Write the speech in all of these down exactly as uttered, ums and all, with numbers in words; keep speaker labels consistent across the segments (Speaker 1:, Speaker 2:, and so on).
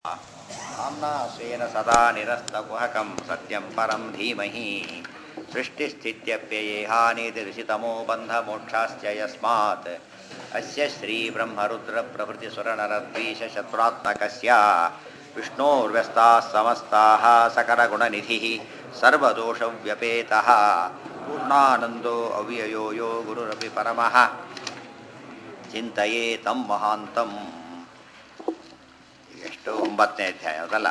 Speaker 1: आम्ना स्वेन सदा निरस्तकुहकं सत्यं परं धीमहि सृष्टिस्थित्यप्ययेहानितिर्षितमो बन्धमोक्षाश्च यस्मात् अस्य श्रीब्रह्मरुद्रप्रभृतिसुरनरद्वीषशत्रुरात्मकस्य विष्णोर्व्यस्ताः समस्ताः सकलगुणनिधिः सर्वदोषव्यपेतः पूर्णानन्दो अव्ययो यो गुरुरपि परमः ಚಿಂತೆಯೇ ತಂ ಮಹಾಂತಂ. ಎಷ್ಟು ಒಂಬತ್ತನೇ ಅಧ್ಯಾಯ ಅದಲ್ಲ,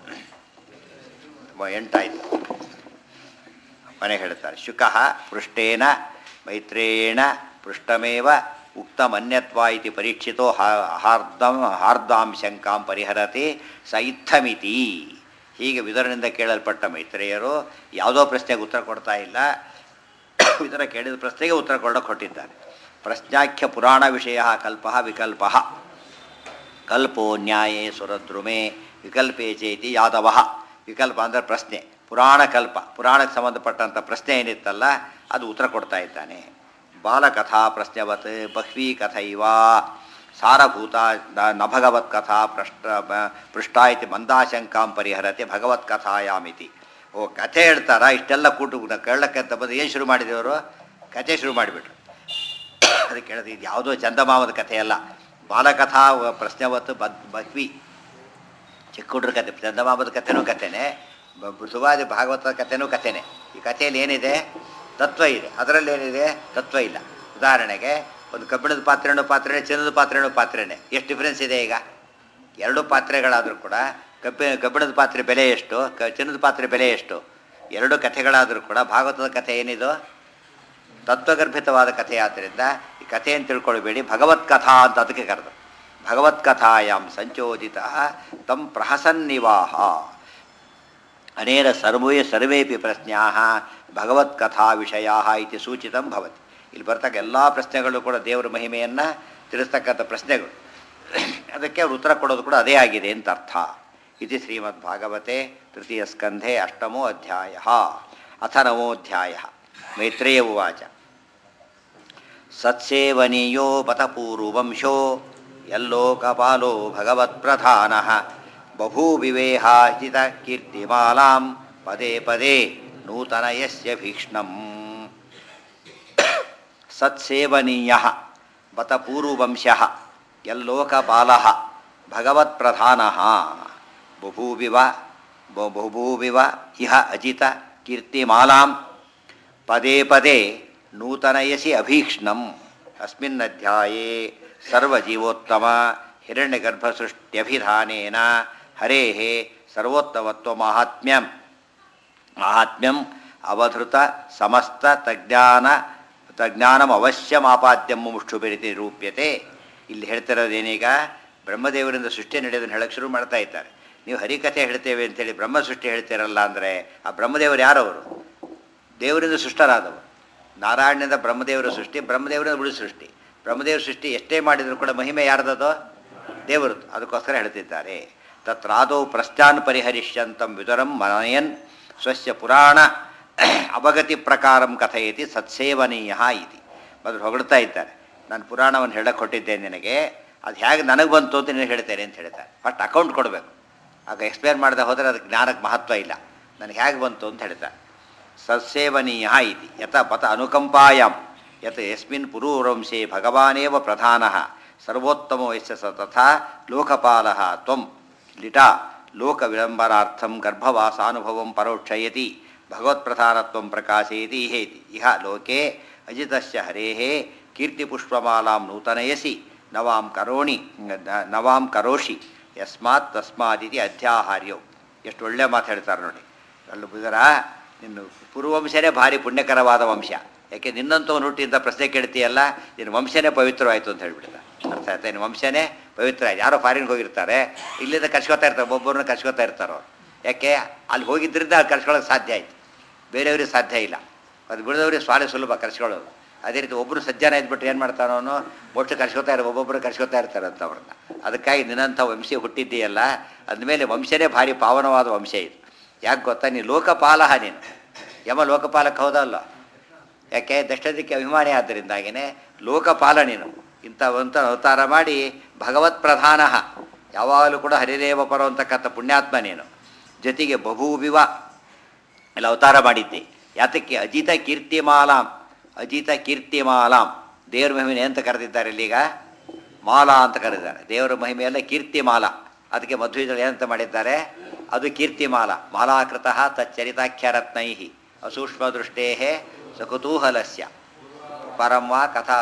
Speaker 1: ಎಂಟಾಯ್ತು. ಮನೆ ಹೇಳ್ತಾರೆ, ಶುಕಃ ಪೃಷ್ಟೇನ ಮೈತ್ರೇಯೇಣ ಪೃಷ್ಟಮೇವ ಉಕ್ತಮನ್ಯತ್ವಾ ಇತಿ ಪರೀಕ್ಷಿತೋ ಹಾರ್ದಂ ಹಾರ್ದಾಂ ಶಂಕಾಂ ಪರಿಹರತಿ ಸ ಇತ್ತಮಿತಿ. ಹೀಗೆ ವಿದುರನಿಂದ ಕೇಳಲ್ಪಟ್ಟ ಮೈತ್ರೇಯರು ಯಾವುದೋ ಪ್ರಶ್ನೆಗೆ ಉತ್ತರ ಕೊಡ್ತಾ ಇಲ್ಲ, ವಿದುರ ಕೇಳಿದ ಪ್ರಶ್ನೆಗೆ ಉತ್ತರ ಕೊಡೋಕೆ ಹೊಟ್ಟಿದ್ದಾರೆ. ಪ್ರಶ್ನಾಖ್ಯ ಪುರಾಣ ವಿಷಯ ಕಲ್ಪ ವಿಕಲ್ಪ. ಕಲ್ಪೋ ನ್ಯಾಯೇ ಸುರದ್ರುಮೆ ವಿಕಲ್ಪೇ ಚೇತಿ ಯಾದವ. ವಿಕಲ್ಪ ಅಂದರೆ ಪ್ರಶ್ನೆ, ಪುರಾಣ ಕಲ್ಪ, ಪುರಾಣಕ್ಕೆ ಸಂಬಂಧಪಟ್ಟಂಥ ಪ್ರಶ್ನೆ ಏನಿತ್ತಲ್ಲ ಅದು ಉತ್ತರ ಕೊಡ್ತಾ ಇದ್ದಾನೆ. ಬಾಲಕಥಾ ಪ್ರಶ್ನವತ್ ಬಹ್ವೀ ಕಥೈವ ಸಾರಭೂತ ನ ಭಗವತ್ ಕಥಾ ಪೃಷ್ಟ ಪೃಷ್ಟ ಇತಿ ಮಂದಾಶಂಕಾಂ ಪರಿಹರತೆ ಭಗವತ್ ಕಥಾಯಾಮಿತಿ. ಓ ಕಥೆ ಹೇಳ್ತಾರ, ಇಷ್ಟೆಲ್ಲ ಕೂಟು ಕೇಳಕ್ಕೆ ಅಂತ ಬಂದು ಏನು ಶುರು ಮಾಡಿದವರು? ಕಥೆ ಶುರು ಮಾಡಿಬಿಟ್ರು. ಅದಕ್ಕೆ ಕೇಳಿದ್ರೆ ಇದು ಯಾವುದೋ ಚಂದಮಾಮದ ಕಥೆಯಲ್ಲ, ಬಾಲಕಥಾ ಪ್ರಶ್ನವತ್ತು ಬದ್ ಬಹ್ವಿ ಚಿಕ್ಕ ಹುಡ್ರ ಕತೆ. ಚಂದಮಾಮದ ಕಥೆನೂ ಕಥೆನೇ, ಸುವಾದಿ ಭಾಗವತದ ಕಥೆನೂ ಕಥೆನೇ. ಈ ಕಥೆಯಲ್ಲಿ ಏನಿದೆ? ತತ್ವ ಇದೆ. ಅದರಲ್ಲಿ ಏನಿದೆ? ತತ್ವ ಇಲ್ಲ. ಉದಾಹರಣೆಗೆ ಒಂದು ಕಬ್ಬಿಣದ ಪಾತ್ರೆನೂ ಪಾತ್ರೆನೇ, ಚಿನ್ನದ ಪಾತ್ರೆನೂ ಪಾತ್ರೆನೇ. ಎಷ್ಟು ಡಿಫ್ರೆನ್ಸ್ ಇದೆ ಈಗ? ಎರಡು ಪಾತ್ರೆಗಳಾದರೂ ಕೂಡ ಕಬ್ಬಿ ಕಬ್ಬಿಣದ ಪಾತ್ರೆ ಬೆಲೆ ಎಷ್ಟು, ಕ ಚಿನ್ನದ ಪಾತ್ರೆ ಬೆಲೆ ಎಷ್ಟು? ಎರಡು ಕಥೆಗಳಾದರೂ ಕೂಡ ಭಾಗವತದ ಕಥೆ ಏನಿದು? ತತ್ವಗರ್ಭಿತವಾದ ಕಥೆ. ಆದ್ದರಿಂದ ಈ ಕಥೆಯನ್ನು ತಿಳ್ಕೊಳ್ಬೇಡಿ, ಭಗವತ್ ಕಥಾ ಅಂತ ಅದಕ್ಕೆ ಕರೆದು. ಭಗವತ್ಕಥಾಯಾಂ ಸಂಚೋದಿತ ತಂ ಪ್ರಹಸನ್ನಿವಾಹ ಅನೇನ ಸರ್ವೇ ಸರ್ವೇಪಿ ಪ್ರಶ್ನಾ ಭಗವತ್ಕಥಾ ವಿಷಯ ಇತಿ ಸೂಚಿತಂ ಭವತಿ. ಇಲ್ಲಿ ಬರ್ತಕ್ಕ ಎಲ್ಲ ಪ್ರಶ್ನೆಗಳು ಕೂಡ ದೇವರ ಮಹಿಮೆಯನ್ನು ತಿಳಿಸ್ತಕ್ಕಂಥ ಪ್ರಶ್ನೆಗಳು. ಅದಕ್ಕೆ ಅವರು ಉತ್ತರ ಕೊಡೋದು ಕೂಡ ಅದೇ ಆಗಿದೆ ಅಂತ ಅರ್ಥ. ಇತಿ ಶ್ರೀಮದ್ ಭಾಗವತೆ ತೃತೀಯ ಸ್ಕಂಧೆ ಅಷ್ಟಮೋ ಅಧ್ಯಾಯ. ಅಥ ನವೋಧ್ಯಾಯ. ಮೈತ್ರೇಯ ಉವಾಚ. ಸತ್ಸೇವನೀಯೋ ಬತ ಪೂರ್ವಂಶೋ ಯಲ್ಲೋಕಪಾಲೋ ಭಗವತ್ಪ್ರಧಾನಃ ಬಭೂವಿವೇಹಾಜಿತ ಕೀರ್ತಿಮಾಲಾಂ ಪದೇ ಪದೇ ನೂತನಯಸ್ಯ ಭೀಕ್ಷ್ಣಂ. ಸತ್ಸೇವನೀಯಃ ಬತ ಪೂರ್ವಂಶಃ ಯಲ್ಲೋಕಪಾಲಃ ಭಗವತ್ಪ್ರಧಾನಃ ಬಭೂವಿವ ಬಭೂವಿವ ಇಹ ಅಜಿತ ಕೀರ್ತಿಮಾಲಾಂ ಪದೇ ಪದೇ ನೂತನಯಸಿ ಅಭೀಕ್ಷ್ಣಂ. ಅಸ್ಮಿನ್ ಅಧ್ಯಾಯೇ ಸರ್ವಜೀವೋತ್ತಮ ಹಿರಣ್ಯಗರ್ಭಸೃಷ್ಟ್ಯಭಿಧಾನೇನ ಹರೇಃ ಸರ್ವೋತ್ತಮತ್ವ ಮಾಹಾತ್ಮ್ಯಂ ಮಾಹಾತ್ಮ್ಯಂ ಅವಧೃತ ಸಮಸ್ತ ತಜ್ಞಾನ ತಜ್ಞಾನಂ ಅವಶ್ಯಮಾಪಾದ್ಯಂ ಮುಷ್ಠುಭಿರಿತಿ ರೂಪ್ಯತೆ. ಇಲ್ಲಿ ಹೇಳ್ತಿರೋದೇನೀಗ? ಬ್ರಹ್ಮದೇವರಿಂದ ಸೃಷ್ಟಿ ನಡೆಯೋದನ್ನು ಹೇಳಕ್ಕೆ ಶುರು ಮಾಡ್ತಾ ಇದ್ದಾರೆ. ನೀವು ಹರಿಕಥೆ ಹೇಳ್ತೇವೆ ಅಂತೇಳಿ ಬ್ರಹ್ಮ ಸೃಷ್ಟಿ ಹೇಳ್ತೀರಲ್ಲ ಅಂದರೆ ಆ ಬ್ರಹ್ಮದೇವರು ಯಾರವರು? ದೇವರಿಂದ ಸೃಷ್ಟರಾದವರು. ನಾರಾಯಣನಿಂದ ಬ್ರಹ್ಮದೇವರ ಸೃಷ್ಟಿ, ಬ್ರಹ್ಮದೇವರಿಂದ ಉಳಿ ಸೃಷ್ಟಿ. ಬ್ರಹ್ಮದೇವರ ಸೃಷ್ಟಿ ಎಷ್ಟೇ ಮಾಡಿದರೂ ಕೂಡ ಮಹಿಮೆ ಯಾರ್ದದೋ? ದೇವರದ್ದು. ಅದಕ್ಕೋಸ್ಕರ ಹೇಳ್ತಿದ್ದಾರೆ. ತತ್ರಾದೌ ಪ್ರಶ್ನಾನ್ ಪರಿಹರಿಷ್ಯಂತಂ ವಿದುರಂ ಮನಯನ್ ಸ್ವಸ್ಯ ಪುರಾಣ ಅವಗತಿ ಪ್ರಕಾರಂ ಕಥಯತಿ ಸತ್ಸೇವನೀಯ ಇತಿ. ಮೊದಲು ಹೊಗಳ್ತಾ ಇದ್ದಾರೆ, ನಾನು ಪುರಾಣವನ್ನು ಹೇಳಕ್ಕೆ ಕೊಟ್ಟಿದ್ದೇನೆ ನಿನಗೆ, ಅದು ಹೇಗೆ ನನಗೆ ಬಂತು ಅಂತ ನೀನು ಹೇಳ್ತೇನೆ ಅಂತ ಹೇಳ್ತಾರೆ. ಫಸ್ಟ್ ಅಕೌಂಟ್ ಕೊಡಬೇಕು. ಆಗ ಎಕ್ಸ್ಪ್ಲೇನ್ ಮಾಡದೆ ಹೋದರೆ ಅದಕ್ಕೆ ಜ್ಞಾನಕ್ಕೆ ಮಹತ್ವ ಇಲ್ಲ. ನನಗೆ ಹೇಗೆ ಬಂತು ಅಂತ ಹೇಳ್ತಾರೆ. ಸತ್ಸೇವನೀಯ ಇತಿ ಯತ ಪಥ ಅನುಕಂಪಾಯಾಂ ಯತ್ ಯಸ್ಮಿನ್ ಪುರೂರಂಶೇ ಭಗವಾನೇವ ಪ್ರಧಾನಃ ಸರ್ವೋತ್ತಮೋ ಯಸ್ಯ ಸ ತಥಾ ಲೋಕಪಾಲಃ ತ್ವಂ ಲಿಟಾ ಲೋಕ ವಿಳಂಬನಾರ್ಥಂ ಗರ್ಭವಾಸಾನುಭವಂ ಪರೋಕ್ಷಯತಿ ಭಗವತ್ಪ್ರಧಾನತ್ವಂ ಪ್ರಕಾಶಯತಿ ಹೇತಿ. ಇಹ ಲೋಕೆ ಅಜಿತಸ್ಯ ಹರೇಃ ಕೀರ್ತಿಪುಷ್ಪಮಾಲಾಂ ನೂತನಯಸಿ ನವಾಂ ಕರೋಣಿ ನವಾಂ ಕರೋಷಿ ಯಸ್ಮಾತ್ ತಸ್ಮಾದಿತಿ ಅಧ್ಯಾಹಾರ್ಯೋ. ಎಷ್ಟು ಒಳ್ಳೆ ಮಾತು ಹೇಳ್ತಾರೆ ನೋಡಿ. ಅಲ್ಲಿ ಬುಧರ ನಿನ್ನ ಪೂರ್ವವಂಶನೇ ಭಾರಿ ಪುಣ್ಯಕರವಾದ ವಂಶ. ಯಾಕೆ ನಿನ್ನಂತೂ ಹುಟ್ಟಿಂದ ಪ್ರಶ್ನೆ ಕೇಳ್ತೀಯಲ್ಲ, ನಿನ್ನ ವಂಶನೇ ಪವಿತ್ರವಾಯಿತು ಅಂತ ಹೇಳ್ಬಿಡ್ತಾರೆ. ಅರ್ಥ ಆಯ್ತಾ? ನಿನ್ನ ವಂಶನೇ ಪವಿತ್ರ ಆಯ್ತು. ಯಾರೋ ಫಾರಿನ್ಗೆ ಹೋಗಿರ್ತಾರೆ, ಇಲ್ಲಿಂದ ಕರ್ಸ್ಕೊತಾ ಇರ್ತಾರೆ, ಒಬ್ಬೊಬ್ಬರನ್ನ ಕರ್ಸ್ಕೊತಾ ಇರ್ತಾರೆ ಅವ್ರು. ಯಾಕೆ? ಅಲ್ಲಿ ಹೋಗಿದ್ದರಿಂದ ಅಲ್ಲಿ ಕರ್ಸ್ಕೊಳ್ಳೋಕೆ ಸಾಧ್ಯ ಆಯಿತು, ಬೇರೆಯವ್ರಿಗೆ ಸಾಧ್ಯ ಇಲ್ಲ. ಅದು ಬಿಡದವ್ರಿಗೆ ಸ್ವಾಲೆ ಸುಲಭ ಕರ್ಸ್ಕೊಳ್ಳೋದು. ಅದೇ ರೀತಿ ಒಬ್ಬರು ಸಜ್ಜನ ಇದ್ಬಿಟ್ಟು ಏನು ಮಾಡ್ತಾನೋ ಅವನು ಒಟ್ಟು ಕರ್ಸ್ಕೊತಾ ಇರೋ ಒಬ್ಬೊಬ್ಬರು ಕರ್ಸ್ಕೊತಾ ಇರ್ತಾರೆ ಅಂತ ಅವ್ರನ್ನ. ಅದಕ್ಕಾಗಿ ನಿನ್ನಂಥ ವಂಶ ಹುಟ್ಟಿದ್ದೀಯಲ್ಲ, ಅಂದಮೇಲೆ ವಂಶನೇ ಭಾರಿ ಪಾವನವಾದ ವಂಶ ಇದು. ಯಾಕೆ ಗೊತ್ತಾ? ನೀನು ಲೋಕಪಾಲಹ, ನೀನು ಯಮ ಲೋಕಪಾಲಕ್ಕೆ ಹೌದಲ್ಲ. ಯಾಕೆ? ದಷ್ಟದಿಕ್ಕೆ ಅಭಿಮಾನಿ ಆದ್ದರಿಂದಾಗಿಯೇ ಲೋಕಪಾಲ ನೀನು. ಇಂಥ ಒಂದು ಅವತಾರ ಮಾಡಿ ಭಗವತ್ ಪ್ರಧಾನ. ಯಾವಾಗಲೂ ಕೂಡ ಹರಿದೇವ ಪರೋ ಅಂತಕ್ಕಂಥ ಪುಣ್ಯಾತ್ಮ ನೀನು. ಜೊತೆಗೆ ಬಭೂವಿವ ಎಲ್ಲ ಅವತಾರ ಮಾಡಿದ್ದೆ. ಯಾತಕ್ಕೆ ಅಜಿತ ಕೀರ್ತಿಮಾಲಾಂ, ಅಜಿತ ಕೀರ್ತಿಮಾಲಾಂ ದೇವರ ಮಹಿಮೆನೆ ಅಂತ ಕರೆದಿದ್ದಾರೆ ಇಲ್ಲೀಗ, ಮಾಲಾ ಅಂತ ಕರೆದಿದ್ದಾರೆ. ದೇವರ ಮಹಿಮೆಯಲ್ಲ ಕೀರ್ತಿಮಾಲಾ. ಅದಕ್ಕೆ ಮಧ್ವಿಜರು ಏನಂತ ಮಾಡಿದ್ದಾರೆ, ಅದು ಕೀರ್ತಿಮಾಲ. ಮಾಲಾಕೃತ ತಚ್ಚರಿತಾಖ್ಯರತ್ನೈ ಅಸೂಕ್ಷ್ಮ ದೃಷ್ಟೇ ಸಕುತೂಹಲಸ್ಯ ಪರಂ ವಾ ಕಥಾ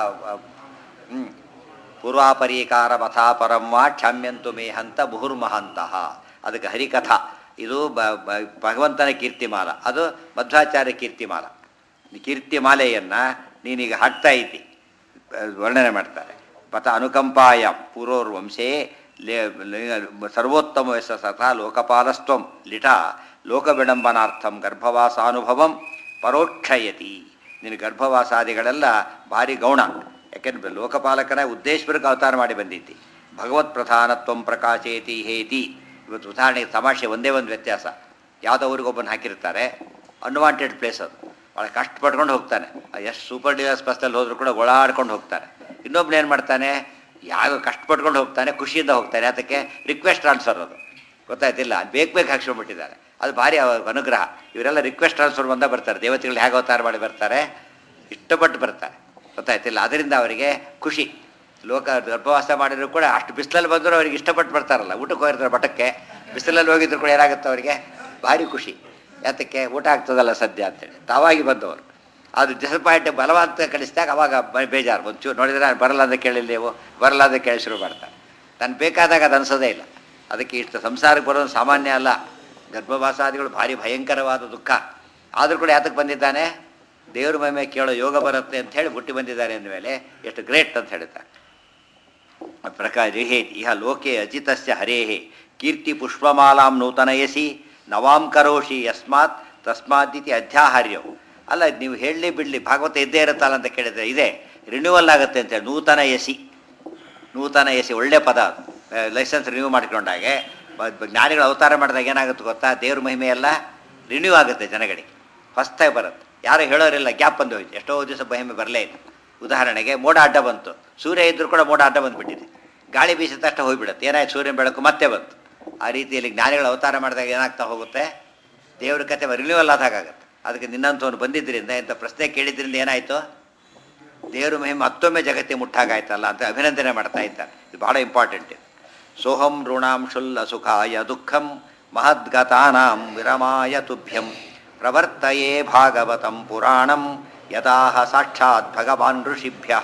Speaker 1: ಪೂರ್ವಾಪರೀಕಾರ ಮಥಾ ಪರಂ ವಾ ಕ್ಷಮ್ಯಂತು ಮೇ ಹಂತ ಮುಹುರ್ಮಹಂತಹ. ಅದಕ್ಕೆ ಹರಿಕಥಾ ಇದು ಬ ಭಗವಂತನ ಕೀರ್ತಿಮಾಲ, ಅದು ಮಧ್ವಾಚಾರ್ಯ ಕೀರ್ತಿಮಾಲ. ಕೀರ್ತಿಮಾಲೆಯನ್ನು ನೀನೀಗ ಹಾಕ್ತಾ ಇದ್ದಿ, ವರ್ಣನೆ ಮಾಡ್ತಾರೆ. ಪಥ ಅನುಕಂಪಾಯ ಪೂರ್ವರ್ವಂಶೇ ಲೇ ಸರ್ವೋತ್ತಮ ಯಶ ಸಥಾ ಲೋಕಪಾಲಸ್ತ್ವಂ ಲಿಟ ಲೋಕವಿಡಂಬನಾರ್ಥಂ ಗರ್ಭವಾಸಾನುಭವಂ ಪರೋಕ್ಷಯತಿ. ನಿನ್ನ ಗರ್ಭವಾಸಾದಿಗಳೆಲ್ಲ ಭಾರಿ ಗೌಣ. ಯಾಕೆಂದ್ರೆ ಲೋಕಪಾಲಕನ ಉದ್ದೇಶಪೂರ್ವಕ ಅವತಾರ ಮಾಡಿ ಬಂದಿದ್ದಿ. ಭಗವತ್ ಪ್ರಧಾನತ್ವಂ ಪ್ರಕಾಶೇತಿ ಹೇತಿ. ಇವತ್ತು ಉದಾಹರಣೆಗೆ ತಮಾಷೆ ಒಂದೇ ಒಂದು ವ್ಯತ್ಯಾಸ. ಯಾವುದೋ ಊರಿಗೊಬ್ಬನ ಹಾಕಿರ್ತಾರೆ, ಅನ್ವಾಂಟೆಡ್ ಪ್ಲೇಸ್ ಅದು, ಭಾಳ ಕಷ್ಟಪಟ್ಕೊಂಡು ಹೋಗ್ತಾನೆ. ಎಷ್ಟು ಸೂಪರ್ ಡಿಲಕ್ಸ್ ಬಸ್ಸಲ್ಲಿ ಹೋದರೂ ಕೂಡ ಓಡಾಡ್ಕೊಂಡು ಹೋಗ್ತಾನೆ. ಇನ್ನೊಬ್ಬನ ಏನು ಮಾಡ್ತಾನೆ, ಯಾವ ಕಷ್ಟಪಟ್ಕೊಂಡು ಹೋಗ್ತಾನೆ, ಖುಷಿಯಿಂದ ಹೋಗ್ತಾನೆ. ಅದಕ್ಕೆ ರಿಕ್ವೆಸ್ಟ್ ಟ್ರಾನ್ಸ್ಫರ್ ಅದು ಗೊತ್ತಾಯ್ತಿಲ್ಲ, ಬೇಕು ಬೇಕು ಹಾಕ್ಸ್ಕೊಂಡ್ಬಿಟ್ಟಿದ್ದಾರೆ. ಅದು ಭಾರಿ ಅನುಗ್ರಹ. ಇವರೆಲ್ಲ ರಿಕ್ವೆಸ್ಟ್ ಟ್ರಾನ್ಸ್ಫರ್ ಬಂದ ಬರ್ತಾರೆ. ದೇವತೆಗಳು ಹೇಗೆ ಅವತಾರ ಮಾಡಿ ಬರ್ತಾರೆ, ಇಷ್ಟಪಟ್ಟು ಬರ್ತಾರೆ. ಗೊತ್ತಾಯ್ತಿಲ್ಲ, ಅದರಿಂದ ಅವರಿಗೆ ಖುಷಿ. ಲೋಕ ಗರ್ಭವಾಸ ಮಾಡಿದ್ರು ಕೂಡ ಅಷ್ಟು ಬಿಸಿಲಲ್ಲಿ ಬಂದರೂ ಅವ್ರಿಗೆ ಇಷ್ಟಪಟ್ಟು ಬರ್ತಾರಲ್ಲ. ಊಟಕ್ಕೆ ಹೋಗಿರ್ತಾರೆ ಮಠಕ್ಕೆ, ಬಿಸಿಲಲ್ಲಿ ಹೋಗಿದ್ರು ಕೂಡ ಏನಾಗುತ್ತೆ ಅವರಿಗೆ ಭಾರಿ ಖುಷಿ. ಯಾತಕ್ಕೆ ಊಟ ಆಗ್ತದಲ್ಲ ಸದ್ಯ ಅಂತೇಳಿ ತಾವಾಗಿ ಬಂದವರು. ಅದು ಡಿಸಪಾಯಿಂಟ್ ಬಲವಂತ ಕಳಿಸಿದಾಗ ಅವಾಗ ಬೇಜಾರು. ಒಂಚೂರು ನೋಡಿದರೆ ನಾನು ಬರಲ್ಲ ಅಂತ ಕೇಳಿಲ್ಲ, ನೀವು ಬರಲ್ಲ ಅಂತ ಕೇಳಿ ಶುರು ಮಾಡ್ತಾರೆ. ನಾನು ಬೇಕಾದಾಗ ಅದು ಅನಿಸೋದೇ ಇಲ್ಲ. ಅದಕ್ಕೆ ಇಷ್ಟು ಸಂಸಾರಕ್ಕೆ ಬರೋದು ಸಾಮಾನ್ಯ ಅಲ್ಲ. ಗರ್ಭವಾಸಾದಿಗಳು ಭಾರಿ ಭಯಂಕರವಾದ ದುಃಖ. ಆದರೂ ಕೂಡ ಯಾತಕ್ಕೆ ಬಂದಿದ್ದಾನೆ, ದೇವ್ರ ಮಹಿಮೆ ಕೇಳೋ ಯೋಗ ಬರುತ್ತೆ ಅಂತ ಹೇಳಿ ಹುಟ್ಟಿ ಬಂದಿದ್ದಾರೆ ಅಂದಮೇಲೆ ಎಷ್ಟು ಗ್ರೇಟ್ ಅಂತ ಹೇಳ್ತಾರೆ. ಪ್ರಕಾರ ಜಿಹೇತ್ ಇಹ ಲೋಕೆ ಅಜಿತಸ್ಯ ಹರೇಹೇ ಕೀರ್ತಿ ಪುಷ್ಪಮಾಲಾಂ ನೂತನಯಸಿ ನವಾಂ ಕರೋಷಿ ಯಸ್ಮಾತ್ ತಸ್ಮಾದಿತಿ ಅಧ್ಯಾಹಾರ್ಯವು. ಅಲ್ಲ, ನೀವು ಹೇಳಲಿ ಬಿಡಲಿ ಭಾಗವತ ಇದ್ದೇ ಇರುತ್ತಲ್ಲ ಅಂತ ಕೇಳಿದರೆ ಇದೆ, ರಿನ್ಯೂವಲ್ ಆಗುತ್ತೆ ಅಂತೇಳಿ. ನೂತನ ಎಸಿ, ನೂತನ ಎಸಿ ಒಳ್ಳೆ ಪದ. ಲೈಸೆನ್ಸ್ ರಿನ್ಯೂ ಮಾಡ್ಕೊಂಡಾಗೆ ಜ್ಞಾನಿಗಳು ಅವತಾರ ಮಾಡಿದಾಗ ಏನಾಗುತ್ತೆ ಗೊತ್ತಾ, ದೇವ್ರ ಮಹಿಮೆ ಎಲ್ಲ ರಿನ್ಯೂ ಆಗುತ್ತೆ ಜನಗಳಿಗೆ, ಹೊಸ್ತಾಗಿ ಬರುತ್ತೆ. ಯಾರು ಹೇಳೋರಿಲ್ಲ, ಗ್ಯಾಪ್ ಬಂದು ಹೋಯ್ತು, ಎಷ್ಟೋ ದಿವಸ ಮಹಿಮೆ ಬರಲೇ ಇಲ್ಲ. ಉದಾಹರಣೆಗೆ ಮೋಡ ಅಡ್ಡ ಬಂತು, ಸೂರ್ಯ ಇದ್ದರೂ ಕೂಡ ಮೋಡ ಅಡ್ಡ ಬಂದುಬಿಟ್ಟಿದೆ, ಗಾಳಿ ಬೀಸಿದ ತಕ್ಷಣ ಹೋಗಿಬಿಡುತ್ತೆ. ಏನಾಯ್ತು, ಸೂರ್ಯನ ಬೆಳಕು ಮತ್ತೆ ಬಂತು. ಆ ರೀತಿಯಲ್ಲಿ ಜ್ಞಾನಿಗಳು ಅವತಾರ ಮಾಡಿದಾಗ ಏನಾಗ್ತಾ ಹೋಗುತ್ತೆ, ದೇವ್ರ ಕತೆ ರಿನ್ಯೂವಲ್ ಆದಾಗುತ್ತೆ. ಅದಕ್ಕೆ ನಿನ್ನಂಥವನು ಬಂದಿದ್ದರಿಂದ, ಇಂಥ ಪ್ರಶ್ನೆ ಕೇಳಿದ್ರಿಂದ ಏನಾಯಿತು, ದೇವ್ರ ಮಹಿಮೆ ಮತ್ತೊಮ್ಮೆ ಜಗತ್ತಿಗೆ ಮುಟ್ಟಾಗಾಯ್ತಲ್ಲ ಅಂತ ಅಭಿನಂದನೆ ಮಾಡ್ತಾ ಇದ್ದಾರೆ. ಇದು ಭಾಳ ಇಂಪಾರ್ಟೆಂಟ್ ಇದು. ಸೋಹಂ ಋಣಾಂ ಶುಲ್ಲ ಸುಖಾಯ ದುಃಖಂ ಮಹದ್ಗತಾನಾಂ ವಿರಮಾಯ ತುಭ್ಯಂ ಪ್ರವರ್ತಯೇ ಭಾಗವತಂ ಪುರಾಣಂ ಯದಾಹ ಸಾಕ್ಷಾತ್ ಭಗವಾನ್ ಋಷಿಭ್ಯ.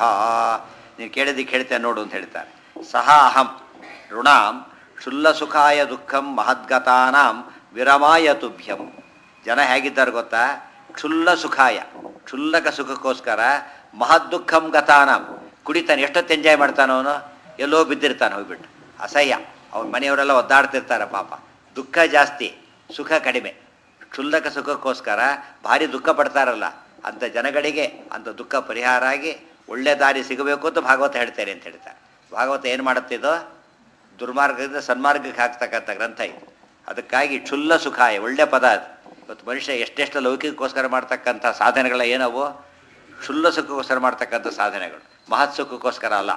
Speaker 1: ನೀನು ಕೇಳಿದ್ದಕ್ಕೆ ಹೇಳ್ತೇನೆ ನೋಡು ಅಂತ ಹೇಳ್ತಾರೆ. ಸಹ ಅಹಂ ಋಣಾಂ ಶುಲ್ಲ ಸುಖಾಯ ದುಃಖಂ ಮಹದ್ಗತಾನಾಂ ವಿರಮಾಯ ತುಭ್ಯಂ. ಜನ ಹೇಗಿದ್ದಾರೆ ಗೊತ್ತಾ, ಕ್ಷುಲ್ಲ ಸುಖಾಯ, ಕ್ಷುಲ್ಲಕ ಸುಖಕ್ಕೋಸ್ಕರ, ಮಹದ್ ದುಃಖಂ ಗತಾನಾಂ ಕುಡಿತಾನೆ. ಎಷ್ಟೊತ್ತು ಎಂಜಾಯ್ ಮಾಡ್ತಾನೆ ಅವನು, ಎಲ್ಲೋ ಬಿದ್ದಿರ್ತಾನೆ ಹೋಗ್ಬಿಟ್ಟು, ಅಸಹ್ಯ. ಅವನ ಮನೆಯವರೆಲ್ಲ ಒದ್ದಾಡ್ತಿರ್ತಾರೆ ಪಾಪ. ದುಃಖ ಜಾಸ್ತಿ, ಸುಖ ಕಡಿಮೆ. ಕ್ಷುಲ್ಲಕ ಸುಖಕ್ಕೋಸ್ಕರ ಭಾರಿ ದುಃಖ ಪಡ್ತಾರಲ್ಲ, ಅಂಥ ಜನಗಳಿಗೆ ಅಂಥ ದುಃಖ ಪರಿಹಾರ ಆಗಿ ಒಳ್ಳೆ ದಾರಿ ಸಿಗಬೇಕು ಅಂತ ಭಾಗವತ ಹೇಳ್ತಾರೆ ಅಂತ ಹೇಳ್ತಾರೆ. ಭಾಗವತ ಏನು ಮಾಡುತ್ತಿದ್ದೋ, ದುರ್ಮಾರ್ಗದಿಂದ ಸನ್ಮಾರ್ಗಕ್ಕೆ ಹಾಕ್ತಕ್ಕಂಥ ಗ್ರಂಥ ಇದು. ಅದಕ್ಕಾಗಿ ಕ್ಷುಲ್ಲ ಸುಖಾಯ ಒಳ್ಳೆ ಪದ ಅದು. ಇವತ್ತು ಮನುಷ್ಯ ಎಷ್ಟೆಷ್ಟು ಲೌಕಿಕಕ್ಕೋಸ್ಕರ ಮಾಡ್ತಕ್ಕಂಥ ಸಾಧನೆಗಳ ಏನವು, ಕ್ಷುಲ್ಲ ಸುಖಕ್ಕೋಸ್ಕರ ಮಾಡ್ತಕ್ಕಂಥ ಸಾಧನೆಗಳು, ಮಹತ್ ಸುಖಕ್ಕೋಸ್ಕರ ಅಲ್ಲ.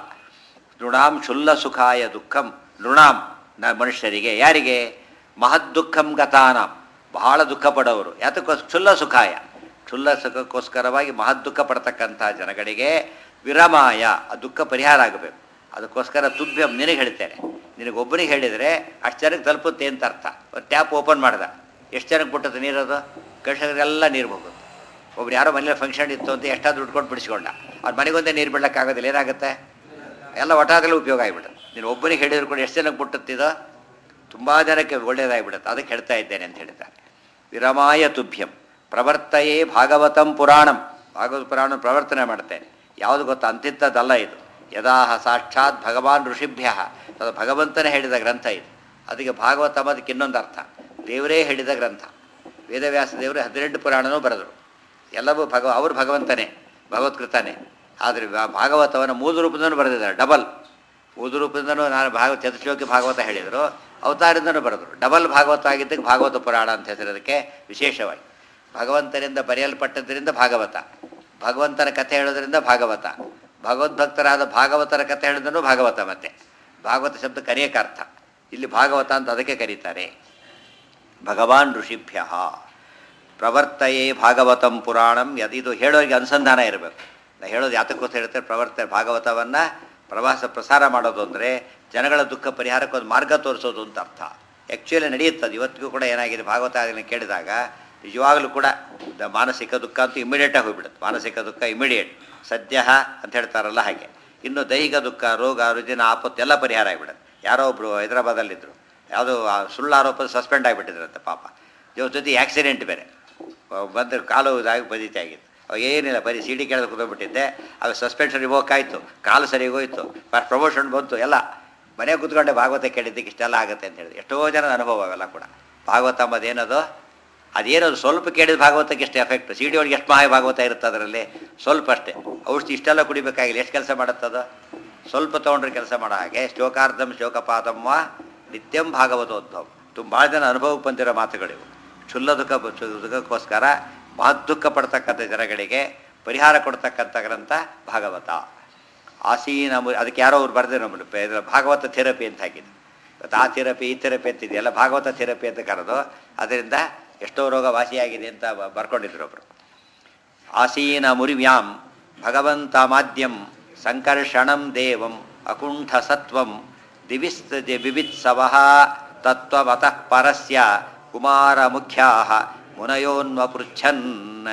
Speaker 1: ನೃಣಾಂ ಕ್ಷುಲ್ಲ ಸುಖಾಯ ದುಃಖಂ, ನೃಣಾಂ ನ ಮನುಷ್ಯರಿಗೆ, ಯಾರಿಗೆ, ಮಹದ್ ದುಃಖಂ ಗತಾನಾಂ ಬಹಳ ದುಃಖ ಪಡೋರು. ಯಾತಕ್ಕೋ ಕ್ಷುಲ್ಲ ಸುಖಾಯ, ಕ್ಷುಲ್ಲ ಸುಖಕ್ಕೋಸ್ಕರವಾಗಿ ಮಹದ್ ದುಃಖ ಪಡ್ತಕ್ಕಂಥ ಜನಗಳಿಗೆ ವಿರಮಾಯ, ಆ ದುಃಖ ಪರಿಹಾರ ಆಗಬೇಕು. ಅದಕ್ಕೋಸ್ಕರ ತುಭ್ಯಂ ನಿನಗೆ ಹೇಳ್ತೇನೆ. ನಿನಗೊಬ್ಬನಿಗೆ ಹೇಳಿದರೆ ಅಷ್ಟು ಜನಕ್ಕೆ ತಲುಪುತ್ತೆ ಅಂತ ಅರ್ಥ. ಒಂದು ಟ್ಯಾಪ್ ಓಪನ್ ಮಾಡ್ದೆ, ಎಷ್ಟು ಜನಕ್ಕೆ ಬಿಟ್ಟದ್ದು ನೀರದು, ಕಳ್ಸೋದ್ರೆಲ್ಲ ನೀರು ಹೋಗುತ್ತೆ. ಒಬ್ರು ಯಾರೋ ಮನೇಲಿ ಫಂಕ್ಷನ್ ಇತ್ತು ಅಂತ ಎಷ್ಟಾದ್ರು ದುಡ್ಡು ಕೊಟ್ಟು ಬಿಡಿಸ್ಕೊಂಡ, ಅವ್ರ ಮನೆಗೊಂದೇ ನೀರು ಬಿಡೋಕ್ಕಾಗೋದಿಲ್ಲ, ಏನಾಗುತ್ತೆ, ಎಲ್ಲ ಒಟ್ಟಾಗಲೂ ಉಪಯೋಗ ಆಗಿಬಿಡುತ್ತೆ. ನೀನು ಒಬ್ಬನಿಗೆ ಹೇಳಿದ್ರು ಕೂಡ ಎಷ್ಟು ಜನಕ್ಕೆ ಬಿಟ್ಟುತ್ತಿದೋ, ತುಂಬ ಜನಕ್ಕೆ ಒಳ್ಳೆಯದಾಗಿಬಿಡುತ್ತೆ. ಅದಕ್ಕೆ ಹೇಳ್ತಾ ಇದ್ದೇನೆ ಅಂತ ಹೇಳ್ತಾರೆ. ವಿರಮಾಯ ತುಭ್ಯಂ ಪ್ರವರ್ತಯೇ ಭಾಗವತಂ ಪುರಾಣಂ, ಭಾಗವತ ಪುರಾಣ ಪ್ರವರ್ತನೆ ಮಾಡ್ತೇನೆ. ಯಾವುದು ಗೊತ್ತಾ, ಅಂತಿಂಥದ್ದಲ್ಲ ಇದು. ಯದಾಹ ಸಾಕ್ಷಾತ್ ಭಗವಾನ್ ಋಷಿಭ್ಯ, ಅದು ಭಗವಂತನೇ ಹೇಳಿದ ಗ್ರಂಥ ಇದು. ಅದಕ್ಕೆ ಭಾಗವತ ಅದಕ್ಕೆ ಇನ್ನೊಂದು ಅರ್ಥ, ದೇವರೇ ಹೇಳಿದ ಗ್ರಂಥ. ವೇದವ್ಯಾಸ ದೇವರು ಹದಿನೆಂಟು ಪುರಾಣನೂ ಬರೆದರು, ಎಲ್ಲವೂ ಭಗವ ಅವರು ಭಗವಂತನೇ, ಭಗವತ್ಕೃತನೇ. ಆದರೆ ಭಾಗವತವನ್ನು ಮೂಲ ರೂಪದಿಂದನೂ ಬರೆದಿದ್ದಾರೆ, ಡಬಲ್ ಮೂಲ ರೂಪದಿಂದನೂ. ನಾನು ಭಾಗವತ ಚತುಶ್ಲೋಕಿ ಭಾಗವತ ಹೇಳಿದರು, ಅವತಾರದಿಂದನೂ ಬರೆದರು. ಡಬಲ್ ಭಾಗವತ ಆಗಿದ್ದಕ್ಕೆ ಭಾಗವತ ಪುರಾಣ ಅಂತ ಹೆಸರೋದಕ್ಕೆ ವಿಶೇಷವಾಗಿ. ಭಗವಂತನಿಂದ ಬರೆಯಲ್ಪಟ್ಟದ್ದರಿಂದ ಭಾಗವತ, ಭಗವಂತನ ಕಥೆ ಹೇಳೋದ್ರಿಂದ ಭಾಗವತ, ಭಗವದ್ಭಕ್ತರಾದ ಭಾಗವತರ ಕಥೆ ಹೇಳಿದ್ರೂ ಭಾಗವತ. ಮತ್ತು ಭಾಗವತ ಶಬ್ದಕ್ಕೆ ಅನೇಕ ಅರ್ಥ. ಇಲ್ಲಿ ಭಾಗವತ ಅಂತ ಅದಕ್ಕೆ ಕರೀತಾರೆ. ಭಗವಾನ್ ಋಷಿಭ್ಯ ಪ್ರವರ್ತಯೇ ಭಾಗವತಂ ಪುರಾಣಂ. ಯದ್ ಇದು ಹೇಳೋರಿಗೆ ಅನುಸಂಧಾನ ಇರಬೇಕು. ನಾ ಹೇಳೋದು ಯಾತಕ್ಕೋಸ್ಕರ ಹೇಳ್ತಾರೆ, ಪ್ರವರ್ತ ಭಾಗವತವನ್ನು ಪ್ರವಾಸ ಪ್ರಸಾರ ಮಾಡೋದು ಅಂದರೆ ಜನಗಳ ದುಃಖ ಪರಿಹಾರಕ್ಕೆ ಒಂದು ಮಾರ್ಗ ತೋರಿಸೋದು ಅಂತ ಅರ್ಥ. ಆ್ಯಕ್ಚುಲಿ ನಡೆಯುತ್ತದೆ. ಇವತ್ತಿಗೂ ಕೂಡ ಏನಾಗಿದೆ, ಭಾಗವತ ಅದನ್ನು ಕೇಳಿದಾಗ ನಿಜವಾಗಲೂ ಕೂಡ ದ ಮಾನಸಿಕ ದುಃಖ ಅಂತೂ ಇಮಿಡಿಯೇಟಾಗಿ ಹೋಗ್ಬಿಡುತ್ತೆ. ಮಾನಸಿಕ ದುಃಖ ಇಮಿಡಿಯೇಟ್ ಸದ್ಯ ಅಂತ ಹೇಳ್ತಾರಲ್ಲ ಹಾಗೆ. ಇನ್ನು ದೈಹಿಕ ದುಃಖ, ರೋಗ ರುಜಿನ ಆಪತ್ತು ಎಲ್ಲ ಪರಿಹಾರ ಆಗಿಬಿಡುತ್ತೆ. ಯಾರೋ ಒಬ್ಬರು ಹೈದರಾಬಾದಲ್ಲಿದ್ದರು, ಯಾವುದೋ ಸುಳ್ಳು ಆರೋಪ ಸಸ್ಪೆಂಡ್ ಆಗಿಬಿಟ್ಟಿದ್ರಂತೆ ಪಾಪ. ಇವ್ರ ಜೊತೆ ಆ್ಯಕ್ಸಿಡೆಂಟ್ ಬೇರೆ ಬಂದು ಕಾಲು ಇದಾಗಿ ಬದೀತಿ ಆಗಿತ್ತು. ಅವಾಗ ಏನಿಲ್ಲ, ಬರೀ ಸಿ ಡಿ ಕೇಳಿದ್ರೆ ಕೂತ್ಕೊಂಡ್ಬಿಟ್ಟಿದ್ದೆ. ಆಗ ಸಸ್ಪೆನ್ಷನ್ ರಿವೋಕ್ ಆಯಿತು, ಕಾಲು ಸರಿಗೆ ಹೋಯಿತು, ಪ್ರಮೋಷನ್ ಬಂತು, ಎಲ್ಲ ಮನೆ ಕೂತ್ಕೊಂಡೆ ಭಾಗವತ ಕೇಳಿದ್ದಕ್ಕೆ ಇಷ್ಟೆಲ್ಲ ಆಗುತ್ತೆ ಅಂತ ಹೇಳಿದ್ರು. ಎಷ್ಟೋ ಜನದ ಅನುಭವ ಅವೆಲ್ಲ ಕೂಡ. ಭಾಗವತ ಅಂಬೋದೇನದು, ಅದೇನದು ಸ್ವಲ್ಪ ಕೇಳಿದ ಭಾಗವತಕ್ಕೆ ಎಷ್ಟು ಎಫೆಕ್ಟ್. ಸಿ ಡಿ ಒಳಗೆ ಎಷ್ಟು ಮಹಾ ಭಾಗವತ ಇರುತ್ತೆ ಅದರಲ್ಲಿ, ಸ್ವಲ್ಪ ಅಷ್ಟೇ. ಔಷಧಿ ಇಷ್ಟೆಲ್ಲ ಕುಡಿಬೇಕಾಗಿಲ್ಲ, ಎಷ್ಟು ಕೆಲಸ ಮಾಡುತ್ತದು, ಸ್ವಲ್ಪ ತೊಗೊಂಡ್ರೆ ಕೆಲಸ ಮಾಡೋ ಹಾಗೆ. ಶ್ಲೋಕಾರ್ಧಂ ಶ್ಲೋಕಪಾದಮ್ಮ ನಿತ್ಯಂ ಭಾಗವತೋದ್ಭವ. ತುಂಬ ಭಾಳ ಜನ ಅನುಭವಕ್ಕೆ ಬಂದಿರೋ ಮಾತುಗಳಿವು. ಕ್ಷುಲ್ಲ ದುಃಖ ದುಃಖಕ್ಕೋಸ್ಕರ ಮಹತ್ ದುಃಖ ಪಡ್ತಕ್ಕಂಥ ಜನಗಳಿಗೆ ಪರಿಹಾರ ಕೊಡ್ತಕ್ಕಂಥ ಗ್ರಂಥ ಭಾಗವತ. ಆಸೀನ ಮು ಅದಕ್ಕೆ ಯಾರೋ ಅವ್ರು ಬರೆದಿರೋ ನಮ್ಮಲ್ಲಿ ಇದರ ಭಾಗವತ ಥೆರಪಿ ಅಂತ ಹಾಕಿದ್ದು. ಇವತ್ತು ಆ ಥೆರಪಿ ಈ ಥೆರಪಿ ಅಂತಿದೆಯಲ್ಲ, ಭಾಗವತ ಥೆರಪಿ ಅಂತ ಕರೆದು ಅದರಿಂದ ಎಷ್ಟೋ ರೋಗ ವಾಸಿಯಾಗಿದೆ ಅಂತ ಬರ್ಕೊಂಡಿದ್ರು ಒಬ್ಬರು. ಆಸೀನ ಮುರಿವ್ಯಾಂ ಭಗವಂತ ಮಾದ್ಯಂ ಸಂಕರ್ಷಣಂ ದೇವಂ ಅಕುಂಠ ಸತ್ವಂ ದಿವಿಸ್ ಬಿಬಿತ್ಸವಃ ತತ್ವಮತಃ ಪರಸ್ಯ ಕುಮಾರ ಮುಖ್ಯಾ ಮುನಯೋನ್ವ ಪೃಚ್ಛನ್.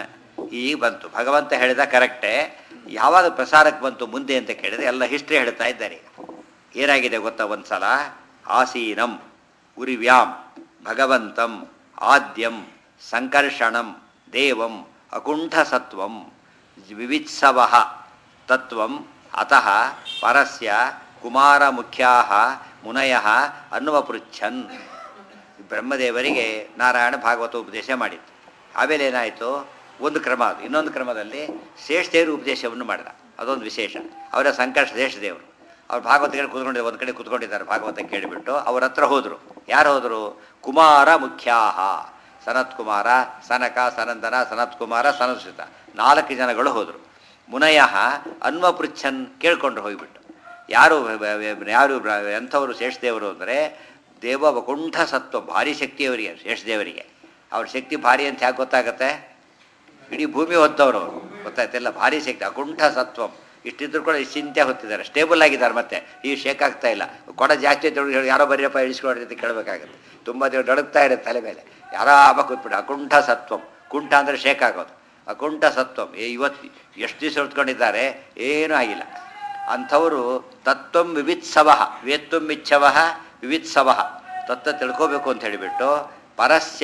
Speaker 1: ಈಗ ಬಂತು ಭಗವಂತ ಹೇಳಿದ ಕರೆಕ್ಟೇ. ಯಾವಾಗ ಪ್ರಸಾರಕ್ಕೆ ಬಂತು ಮುಂದೆ ಅಂತ ಕೇಳಿದರೆ ಎಲ್ಲ ಹಿಸ್ಟ್ರಿ ಹೇಳ್ತಾ ಇದ್ದಾರೆ. ಏನಾಗಿದೆ ಗೊತ್ತಾ, ಒಂದು ಸಲ ಆಸೀನಂ ಉರಿವ್ಯಾಂ ಭಗವಂತಂ ಆದ್ಯಂ ಸಂಕರ್ಷಣಂ ದೇವಂ ಅಕುಂಠ ಸತ್ವಂ ವಿವಿತ್ಸವಃ ತತ್ವಂ ಅತಃ ಪರಸ್ಯ ಕುಮಾರ ಮುಖ್ಯಾ ಮುನಯಃ ಅನ್ನುವ ಪೃಚ್ಛನ್. ಬ್ರಹ್ಮದೇವರಿಗೆ ನಾರಾಯಣ ಭಾಗವತ ಉಪದೇಶ ಮಾಡಿತ್ತು. ಆಮೇಲೆ ಏನಾಯಿತು, ಒಂದು ಕ್ರಮ ಅದು. ಇನ್ನೊಂದು ಕ್ರಮದಲ್ಲಿ ಶೇಷದೇವರು ಉಪದೇಶವನ್ನು ಮಾಡಿದ, ಅದೊಂದು ವಿಶೇಷ. ಅವರ ಸಂಕರ್ಷ ಶೇಷದೇವರು ಅವ್ರು ಭಾಗವತ ಕೇಳಿ ಕೂತ್ಕೊಂಡಿದ್ದಾರೆ, ಒಂದು ಕಡೆ ಕೂತ್ಕೊಂಡಿದ್ದಾರೆ. ಭಾಗವತ ಕೇಳಿಬಿಟ್ಟು ಅವ್ರ ಹತ್ರ ಹೋದರು. ಯಾರು ಹೋದರು? ಕುಮಾರ ಮುಖ್ಯಾಹ, ಸನತ್ ಕುಮಾರ, ಸನಕ, ಸನಂದನ, ಸನತ್ ಕುಮಾರ, ಸನಸುತ, ನಾಲ್ಕು ಜನಗಳು ಹೋದರು. ಮುನಯಃ ಅನ್ವ ಪೃಚ್ಛನ್ ಕೇಳ್ಕೊಂಡ್ರು ಹೋಗಿಬಿಟ್ಟು. ಯಾರು ಯಾರು ಎಂಥವರು ಶೇಷದೇವರು ಅಂದರೆ ದೇವ ವಕುಂಠ ಸತ್ವ, ಭಾರಿ ಶಕ್ತಿಯವರಿಗೆ ಶೇಷದೇವರಿಗೆ. ಅವ್ರ ಶಕ್ತಿ ಭಾರಿ ಅಂತ ಯಾಕೆ ಗೊತ್ತಾಗತ್ತೆ, ಇಡೀ ಭೂಮಿ ಹೊತ್ತವರು ಅವರು, ಗೊತ್ತಾಯ್ತಿಲ್ಲ. ಭಾರಿ ಶಕ್ತಿ, ಅಕುಂಠ ಸತ್ವಂ. ಇಷ್ಟಿದ್ರು ಕೂಡ ಇಷ್ಟು ಚಿಂತೆ ಹೊತ್ತಿದ್ದಾರೆ, ಸ್ಟೇಬಲ್ ಆಗಿದ್ದಾರೆ. ಮತ್ತೆ ಈ ಶೇಕ್ ಆಗ್ತಾ ಇಲ್ಲ. ಕೊಡ ಜಾಸ್ತಿ ಹೇಳಿ ಯಾರೋ ಬರೀಯಪ್ಪ ಇಳಿಸ್ಕೊಡ್ರಿ ಅಂತ ಕೇಳಬೇಕಾಗತ್ತೆ. ತುಂಬ ದೇವ್ರು ನಡುಗ್ತಾ ಇರುತ್ತೆ ತಲೆ ಮೇಲೆ. ಯಾರೋ ಆಬ ಕೂತ್ಬಿಟ್ಟು ಅಕುಂಠ ಸತ್ವಂ. ಕುಂಠ ಅಂದರೆ ಶೇಕ್ ಆಗೋದು. ಅಕುಂಠ ಸತ್ವಂ. ಇವತ್ತು ಎಷ್ಟು ದಿವಸ ಹೊತ್ಕೊಂಡಿದ್ದಾರೆ, ಏನೂ ಆಗಿಲ್ಲ ಅಂಥವರು. ತತ್ವಂ ವಿವಿತ್ಸವಃ ವೇತ್ವಂ ಇಚ್ಛವಃ ವಿವಿತ್ಸವಃ, ತತ್ವ ತಿಳ್ಕೋಬೇಕು ಅಂತ ಹೇಳಿಬಿಟ್ಟು ಪರಸ್ಯ,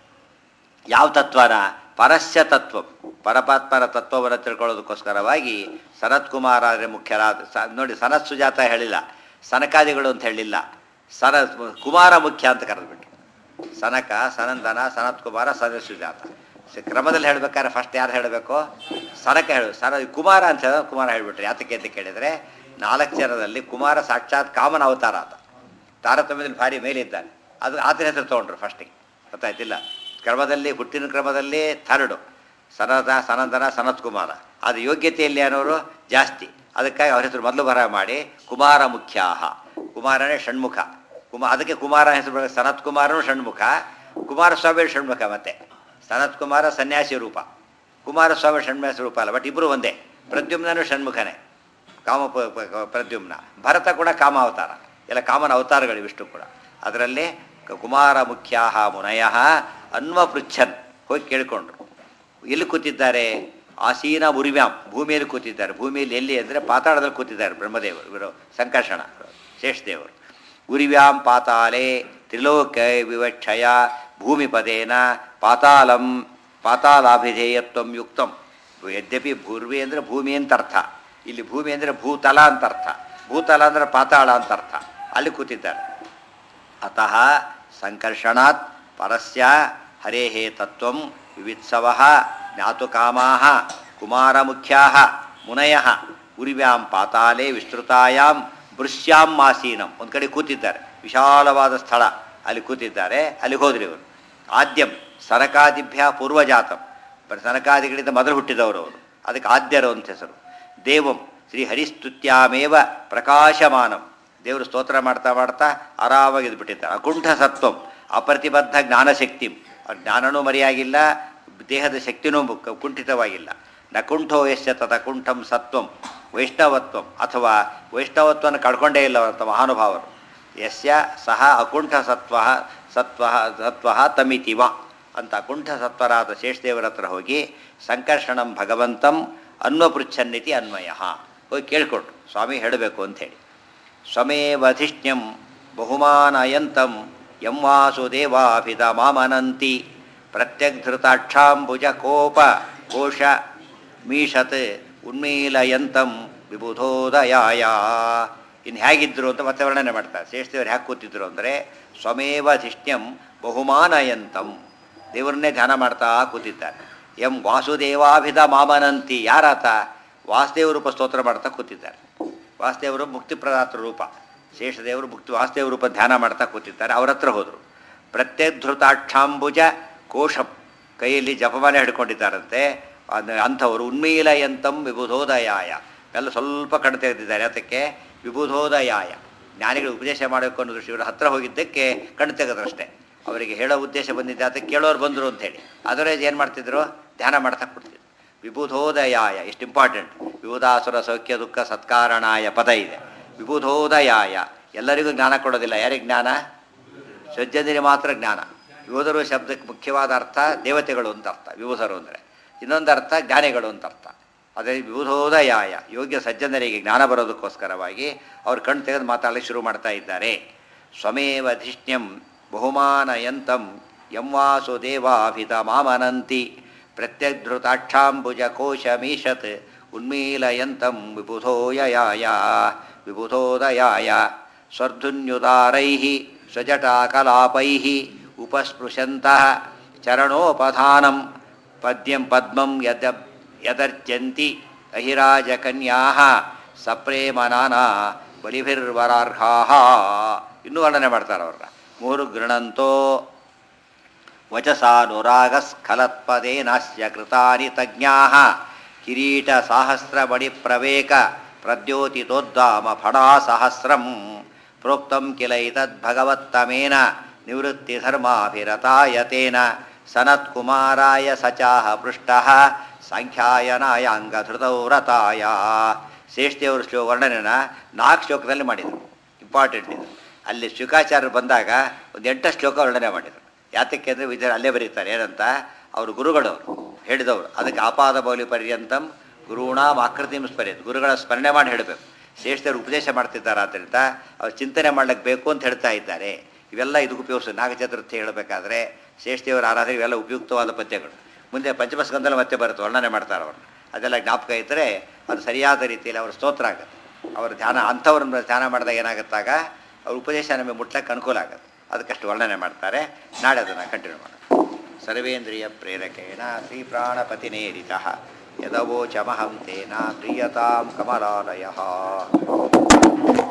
Speaker 1: ಯಾವ ತತ್ವನ, ಪರಸ್ಯ ತತ್ವ, ಪರಮಾತ್ಮನ ತತ್ವವನ್ನು ತಿಳ್ಕೊಳ್ಳೋದಕ್ಕೋಸ್ಕರವಾಗಿ ಸನತ್ ಕುಮಾರರೇ ಮುಖ್ಯರಾದ. ಸ ನೋಡಿ, ಸನತ್ ಸುಜಾತ ಹೇಳಿಲ್ಲ, ಸನಕಾದಿಗಳು ಅಂತ ಹೇಳಿಲ್ಲ, ಸನ ಕುಮಾರ ಮುಖ್ಯ ಅಂತ ಕರೆದ್ಬಿಟ್ರು. ಸನಕ, ಸನಂದನ, ಸನತ್ ಕುಮಾರ, ಸನತ್ ಸುಜಾತ. ಕ್ರಮದಲ್ಲಿ ಹೇಳಬೇಕಾದ್ರೆ ಫಸ್ಟ್ ಯಾರು ಹೇಳಬೇಕು? ಸನಕ ಹೇಳು. ಸನ ಕುಮಾರ ಅಂತ ಹೇಳ ಕುಮಾರ ಹೇಳಿಬಿಟ್ರೆ ಯಾತಕ್ಕೆ ಅಂತ ಕೇಳಿದರೆ, ನಾಲ್ಕು ಜನದಲ್ಲಿ ಕುಮಾರ ಸಾಕ್ಷಾತ್ ಕಾಮನ ಅವತಾರ ಆತ. ತಾರತಮ್ಯದಲ್ಲಿ ಭಾರಿ ಮೇಲಿದ್ದಾನೆ. ಅದು ಆತನ ಹೆಸರು ತೊಗೊಂಡ್ರು ಫಸ್ಟಿಗೆ, ಗೊತ್ತಾಯ್ತಿಲ್ಲ. ಕ್ರಮದಲ್ಲಿ ಹುಟ್ಟಿನ ಕ್ರಮದಲ್ಲಿ ಥರ್ಡು ಸನದ, ಸನಂದನ, ಸನತ್ ಕುಮಾರ. ಅದು ಯೋಗ್ಯತೆಯಲ್ಲಿ ಅನ್ನೋರು ಜಾಸ್ತಿ. ಅದಕ್ಕಾಗಿ ಅವ್ರ ಹೆಸರು ಮೊದಲು ಬರ ಮಾಡಿ ಕುಮಾರ ಮುಖ್ಯಾಹ. ಕುಮಾರನೇ ಷಣ್ಮುಖ. ಕುಮಾರ, ಅದಕ್ಕೆ ಕುಮಾರ ಹೆಸರು ಬರ. ಸನತ್ ಕುಮಾರನು ಷಣ್ಮುಖ, ಕುಮಾರಸ್ವಾಮಿ ಷಣ್ಮುಖ. ಮತ್ತೆ ಸನತ್ ಕುಮಾರ ಸನ್ಯಾಸಿ ರೂಪ, ಕುಮಾರಸ್ವಾಮಿ ಷಣ್ಮ್ಯಾಸಿ ರೂಪ ಅಲ್ಲ, ಬಟ್ ಇಬ್ಬರು ಒಂದೇ. ಪ್ರದ್ಯುಮ್ನನು ಷಣ್ಮುಖನೇ, ಕಾಮ ಪ್ರದ್ಯುಮ್ನ. ಭರತ ಕೂಡ ಕಾಮ ಅವತಾರ. ಎಲ್ಲ ಕಾಮನ ಅವತಾರಗಳು ಇವಿಷ್ಟು ಕೂಡ. ಅದರಲ್ಲಿ ಕುಮಾರ ಮುಖ್ಯಾಹ ಮುನಯಃ ಅನ್ವ ಪೃಚ್ಛನ್ ಹೋಗಿ ಕೇಳಿಕೊಂಡ್ರು. ಎಲ್ಲಿ ಕೂತಿದ್ದಾರೆ? ಆಸೀನ ಉರಿವ್ಯಾಂ, ಭೂಮಿಯಲ್ಲಿ ಕೂತಿದ್ದಾರೆ. ಭೂಮಿಯಲ್ಲಿ ಎಲ್ಲಿ ಅಂದರೆ ಪಾತಾಳದಲ್ಲಿ ಕೂತಿದ್ದಾರೆ ಬ್ರಹ್ಮದೇವರು, ಇವರು ಸಂಕರ್ಷಣ ಶೇಷದೇವರು. ಉರಿವ್ಯಾಂ ಪಾತಾಲೆ ತ್ರಿಲೋಕ ವಿವಕ್ಷಯ ಭೂಮಿಪದೇನ ಪಾತಾಳಂ ಪಾತಾಲಾಭಿಧೇಯತ್ವಂ ಯುಕ್ತಂ. ಯದ್ಯಪಿ ಭೂರ್ವಿ ಅಂದರೆ ಭೂಮಿ ಅಂತ ಅರ್ಥ, ಇಲ್ಲಿ ಭೂಮಿ ಅಂದರೆ ಭೂತಲ ಅಂತ ಅರ್ಥ, ಭೂತಲ ಅಂದರೆ ಪಾತಾಳ ಅಂತ ಅರ್ಥ. ಅಲ್ಲಿ ಕೂತಿದ್ದಾರೆ. ಅತಃ ಸಂಕರ್ಷಣಾತ್ ಪರಸ್ಯ ಹರೇಹೇ ತತ್ವಂ ವಿವಿತ್ಸವಃ ಜ್ಞಾತು ಕಾಮಾಃ ಕುಮಾರ ಮುಖ್ಯಾಃ ಮುನಯಃ ಉರಿವ್ಯಾಂ ಪಾತಾಲೆ ವಿಸ್ತೃತಾಯಾಂ ಭೃಶ್ಯಾಂ ಆಸೀನಂ. ಒಂದು ಕಡೆ ಕೂತಿದ್ದಾರೆ, ವಿಶಾಲವಾದ ಸ್ಥಳ, ಅಲ್ಲಿ ಕೂತಿದ್ದಾರೆ. ಅಲ್ಲಿಗೆ ಹೋದ್ರಿ ಇವರು. ಆದ್ಯಂ ಸನಕಾದಿಭ್ಯ ಪೂರ್ವಜಾತಂ, ಸನಕಾದಿಗಳಿಂದ ಮೊದಲು ಹುಟ್ಟಿದವರು ಅವರು, ಅದಕ್ಕೆ ಆದ್ಯರು ಅಂತ ಹೆಸರು. ದೇವಂ ಶ್ರೀ ಹರಿಸ್ತುತ್ಯಾಮೇವ ಪ್ರಕಾಶಮಾನಂ, ದೇವರು ಸ್ತೋತ್ರ ಮಾಡ್ತಾ ಮಾಡ್ತಾ ಆರಾಮಾಗಿ ಇದ್ಬಿಟ್ಟಿದ್ದಾರೆ. ಅಕುಂಠ ಸತ್ವಂ ಅಪ್ರತಿಬದ್ಧ ಜ್ಞಾನಶಕ್ತಿ, ಅವ್ರ ಜ್ಞಾನನೂ ಮರೆಯಾಗಿಲ್ಲ, ದೇಹದ ಶಕ್ತಿನೂ ಕುಂಠಿತವಾಗಿಲ್ಲ. ನಕುಂಠೋ ಯಶ್ಯ ತದ ಕುಂಠಂ ಸತ್ವಂ ವೈಷ್ಣವತ್ವಂ, ಅಥವಾ ವೈಷ್ಣವತ್ವವನ್ನು ಕಳ್ಕೊಂಡೇ ಇಲ್ಲ ಅಂತ ಮಹಾನುಭಾವರು. ಯಸ್ಯ ಸಹ ಅಕುಂಠ ಸತ್ವ ಸತ್ವ ಸತ್ವ ತಮಿತಿವ ಅಂತ ಅಕುಂಠ ಸತ್ವರಾದ ಶೇಷದೇವರ ಹತ್ರ ಹೋಗಿ ಸಂಕರ್ಷಣಂ ಭಗವಂತಂ ಅನ್ವಪೃಚ್ಛನ್ನಿತಿ ಅನ್ವಯ ಹೋಗಿ ಕೇಳಿಕೊಟ್ರು, ಸ್ವಾಮಿ ಹೇಳಬೇಕು ಅಂಥೇಳಿ. ಸ್ವಮೇವಧಿಷ್ಣ್ಯಂ ಬಹುಮಾನಯಂತಂ ಯಂ ವಾಸುದೇವಾಭಿದ ಮಾಮನಂತಿ ಪ್ರತ್ಯಗ್ಧೃತಾಕ್ಷಾಂಬುಜ ಕೋಪ ಕೋಶ ಮೀಷತ್ ಉನ್ಮೀಲಯಂತಂ ವಿಬುಧೋದಯಾಯ. ಇನ್ನು ಹೇಗಿದ್ದರು ಅಂತ ಮತ್ತೆ ವರ್ಣನೆ ಮಾಡ್ತಾರೆ. ಶೇಷದೇವರು ಹೇಗೆ ಕೂತಿದ್ರು ಅಂದರೆ ಸ್ವಮೇವಧಿಷ್ಣ್ಯಂ ಬಹುಮಾನಯಂತಂ, ದೇವರನ್ನೇ ಧ್ಯಾನ ಮಾಡ್ತಾ ಕೂತಿದ್ದಾರೆ. ಎಂ ವಾಸುದೇವಾಭಿದ ಮಾಮನಂತಿ, ಯಾರಾತ? ವಾಸುದೇವ ರೂಪ ಸ್ತೋತ್ರ ಮಾಡ್ತಾ ಕೂತಿದ್ದಾರೆ. ವಾಸುದೇವರು ಮುಕ್ತಿಪ್ರದಾತ ರೂಪ, ಶೇಷದೇವರು ಮುಕ್ತಿ ವಾಸುದೇವ ರೂಪ ಧ್ಯಾನ ಮಾಡ್ತಾ ಕೂತಿದ್ದಾರೆ. ಅವ್ರ ಹತ್ರ ಹೋದರು. ಪ್ರತ್ಯಧೃತಾಕ್ಷಾಂಬುಜ ಕೋಶಂ, ಕೈಯಲ್ಲಿ ಜಪಮಾಲೆ ಹಿಡ್ಕೊಂಡಿದ್ದಾರಂತೆ. ಅಂಥವರು ಉನ್ಮೀಲಯಂತಂ ವಿಬುಧೋದಯಾಯ, ಎಲ್ಲ ಸ್ವಲ್ಪ ಕಣ್ಣು ತೆಗೆದಿದ್ದಾರೆ. ಅದಕ್ಕೆ ವಿಬುಧೋದಯಾಯ, ಜ್ಞಾನಿಗಳು ಉಪದೇಶ ಮಾಡಬೇಕು ಅನ್ನೋ ದೃಷ್ಟಿ ಇವರು ಹತ್ತಿರ ಹೋಗಿದ್ದಕ್ಕೆ ಕಣ್ಣು ತೆಗೆದ್ರಷ್ಟೇ. ಅವರಿಗೆ ಹೇಳೋ ಉದ್ದೇಶ ಬಂದಿದ್ದೆ, ಅದಕ್ಕೆ ಕೇಳೋರು ಬಂದರು ಅಂಥೇಳಿ. ಅದರೇ ಏನು ಮಾಡ್ತಿದ್ರು? ಧ್ಯಾನ ಮಾಡ್ತಾ ಕೊಡ್ತಿದ್ರು. ವಿಬುಧೋದಯಾಯ ಎಷ್ಟು ಇಂಪಾರ್ಟೆಂಟ್. ವಿಬುಧಾಸುರ ಸೌಖ್ಯ ದುಃಖ ಸತ್ಕಾರಣಾಯ ಪದ ಇದೆ. ವಿಬುಧೋದಯಾಯ, ಎಲ್ಲರಿಗೂ ಜ್ಞಾನ ಕೊಡೋದಿಲ್ಲ. ಯಾರಿಗೆ ಜ್ಞಾನ? ಸಜ್ಜನಿಗೆ ಮಾತ್ರ ಜ್ಞಾನ. ವಿಬುಧರು ಶಬ್ದಕ್ಕೆ ಮುಖ್ಯವಾದ ಅರ್ಥ ದೇವತೆಗಳು ಅಂತ ಅರ್ಥ, ವಿಬುಧರು ಅಂದರೆ. ಇನ್ನೊಂದು ಅರ್ಥ ಜ್ಞಾನಿಗಳು ಅಂತ ಅರ್ಥ. ಅದೇ ವಿಬುಧೋದಯಾಯ, ಯೋಗ್ಯ ಸಜ್ಜನರಿಗೆ ಜ್ಞಾನ ಬರೋದಕ್ಕೋಸ್ಕರವಾಗಿ ಅವ್ರು ಕಣ್ಣು ತೆಗೆದು ಮಾತಾಡಲಿಕ್ಕೆ ಶುರು ಮಾಡ್ತಾ ಇದ್ದಾರೆ. ಸ್ವಮೇವ ಧಿಷ್ಣ್ಯಂ ಬಹುಮಾನಯಂತಂ ಯಂ ವಾಸುದೇವಾಭಿತ ಮಾಮನಂತಿ ಪ್ರತ್ಯಧೃತಾಕ್ಷಾಂಬುಜ ಕೋಶಮೀಷತ್ ಉನ್ಮೀಲಯಂತಂ ವಿಬುಧೋಯಯಾಯ ವಿಬುಧೋದಯಾಯ ಸ್ವರ್ಧುನ್ಯುದಾರೈಃ ಸ್ವಜಟಾಕಲಾಪೈಃ ಉಪಸ್ಪೃಶಂತಃ ಚರಣೋಪಧಾನಂ ಪದ್ಯಂ ಪದ್ಮಂ ಯದ ಯದರ್ಚಂತಿ ಅಹಿರಾಜಕನ್ಯಾಃ ಸಪ್ರೇಮನಾನಾ ಬಲಿಭಿರ್ವರಾರ್ಹಾಃ. ಇನ್ನೂ ವರ್ಣನೆ ಮಾಡ್ತಾರೆ ಅವ್ರನ್ನ. ಮೂರು ಗೃಣಂತೋ ವಚಸಾನುರಾಗಸ್ಖಲತ್ಪದೇನಾಸ್ಯ ಕೃತಾನಿ ತಜ್ಞಾಃ ಕಿರೀಟ ಸಾಹಸ್ರಮಣಿ ಪ್ರವೇಕ ಪ್ರದ್ಯೋತಿತೋದ್ದಾಮ ಫಣಾಸಹಸ್ರಂ ಪ್ರೋಕ್ತಂ ಕಿಲ ಇತದ್ಭಗವತ್ತಮೇನ ನಿವೃತ್ತಿಧರ್ಮಾಭಿರತಾಯತೇನ ಸನತ್ಕುಮಾರಾಯ ಸಚಾಹ ಪೃಷ್ಟಃ ಸಾಂಖ್ಯಾಯನಾಯಾಂಗಧೃತೌ ವ್ರತಾಯ. ಶೇಷದೇವರು ಶ್ಲೋ ವರ್ಣನೆನ ನಾಲ್ಕು ಶ್ಲೋಕದಲ್ಲಿ ಮಾಡಿದರು. ಇಂಪಾರ್ಟೆಂಟ್ ಇದು. ಅಲ್ಲಿ ಶುಕಾಚಾರ್ಯರು ಬಂದಾಗ ಒಂದು ಎಂಟು ಶ್ಲೋಕ ವರ್ಣನೆ ಮಾಡಿದರು. ಯಾತಕ್ಕೆ ಅಂದರೆ ವಿದ್ಯಾರ್ಥಿ ಅಲ್ಲೇ ಬರೀತಾರೆ ಏನಂತ, ಅವರು ಗುರುಗಳವರು ಹೇಳಿದವರು. ಅದಕ್ಕೆ ಆಪಾದ ಮೌಲ್ಯ ಪರ್ಯಂತಂ ಗುರುಣಾಂ ಆಕೃತಿಂ ಸ್ಮರೆಯೋದು, ಗುರುಗಳ ಸ್ಮರಣೆ ಮಾಡಿ ಹೇಳಬೇಕು. ಶೇಷದೇವರು ಉಪದೇಶ ಮಾಡ್ತಿದ್ದಾರೆ, ಆದ್ದರಿಂದ ಅವ್ರು ಚಿಂತನೆ ಮಾಡ್ಲಿಕ್ಕೆ ಬೇಕು ಅಂತ ಹೇಳ್ತಾ ಇದ್ದಾರೆ. ಇವೆಲ್ಲ ಇದಕ್ಕೆ ಉಪಯೋಗಿಸ ನಾಗಚತುರ್ಥಿ ಹೇಳಬೇಕಾದ್ರೆ ಶೇಷದೇವರ ಆರಾಧನೆ ಇವೆಲ್ಲ ಉಪಯುಕ್ತವಾದ ಪದ್ಯಗಳು. ಮುಂದೆ ಪಂಚಮಸ್ಕಂದಲ್ಲಿ ಮತ್ತೆ ಬರುತ್ತೆ, ವರ್ಣನೆ ಮಾಡ್ತಾರೆ ಅವರು. ಅದೆಲ್ಲ ಜ್ಞಾಪಕ ಇದ್ದರೆ ಅದು ಸರಿಯಾದ ರೀತಿಯಲ್ಲಿ ಅವರ ಸ್ತೋತ್ರ ಆಗುತ್ತೆ. ಅವರ ಧ್ಯಾನ ಅಂಥವ್ರನ್ನ ಧ್ಯಾನ ಮಾಡಿದಾಗ ಏನಾಗುತ್ತಾಗ ಅವ್ರ ಉಪದೇಶ ನಮಗೆ ಮುಟ್ಲಕ್ಕೆ ಅನುಕೂಲ ಆಗುತ್ತೆ. ಅದಕ್ಕಷ್ಟು ವರ್ಣನೆ ಮಾಡ್ತಾರೆ. ನಾಳೆ ಅದನ್ನು ಕಂಟಿನ್ಯೂ ಮಾಡೋಣ. ಸರ್ವೇಂದ್ರಿಯ ಪ್ರೇರಕೇಣ ಶ್ರೀ ಪ್ರಾಣಪತಿನೇರಿತಃ ಯದವೋಚಮಹಂ ತೇನ ಪ್ರೀಯತಾಂ ಕಮಲಾಲಯಃ.